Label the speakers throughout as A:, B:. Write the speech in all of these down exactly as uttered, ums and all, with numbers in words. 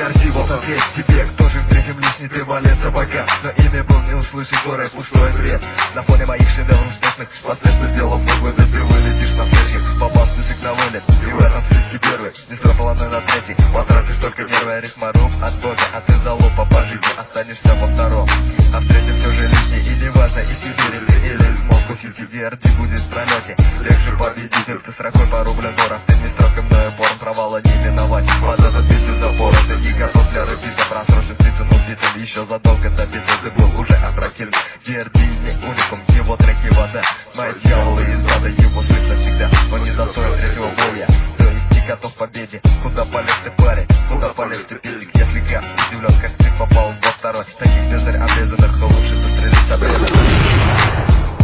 A: Арси, вот ответь тебе, кто же в третьем лишний ты валет собака. Но имя был не услышать, горы пустой бред. На фоне моих шедевров успешных последствий сделал погода, ты вылетишь на встречах. Попал в список на вылет, и в этом списке первый. Не сработал на третий, потратишь только первая рифма рук от Бога. А ты залупа по жизни, останешься во втором. А в третьем все же лишний, и не важно, и Сибирь ты или из Москвы Сити, ди ар ти будет в пролете. Легче победитель, ты с ракой по рублю дорог. Ты не строком, но и пором провала не миновать. Под этот бит ты запор, ты не готов для рэпита. Просрочен птицу, но битым еще задолго до биты. Ты был уже аттрактивен, ди ар ти не уникум, его треки вода. Мои дьяволы из ада, его слышно всегда. Он не достоин третьего боя, то есть не готов к победе. Куда полез ты, парень, куда полез ты, пилик? Если я удивлен, как ты попал во второй. Таких бездарь обрезанных, то лучше застрелить обрезанных.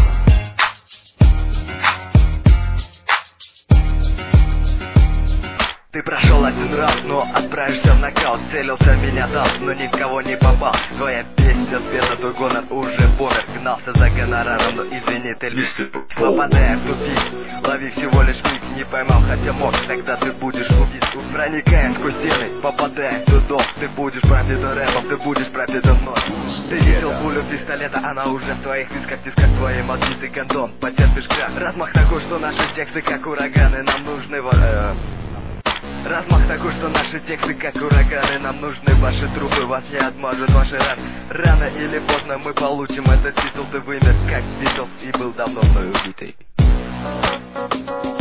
A: Ты прошел один раз, но отправишься в нокаут. Целился, меня дал, но никого не попал. Твоя песня спета, твой гонор уже помер. Гнался за гонораром, но извини, ты лишь попадая в тупик. Лови всего лишь миг, не поймал, хотя мог. Тогда ты будешь убит. Проникая сквозь стены, попадая в тот дом. Ты будешь пропитан рэпом, ты будешь пропитан мной. Ты видел пулю пистолета, она уже в твоих висках. Тисках твоей молчи, ты гондон, потерпишь крах. Размах такой, что наши тексты как ураганы. Нам нужны вот... Размах такой, что наши тексты как ураганы. Нам нужны ваши трупы, вас не отмажут ваши раны. Рано или поздно мы получим этот титул. Ты вымер как Битлз и был давно мной убитый.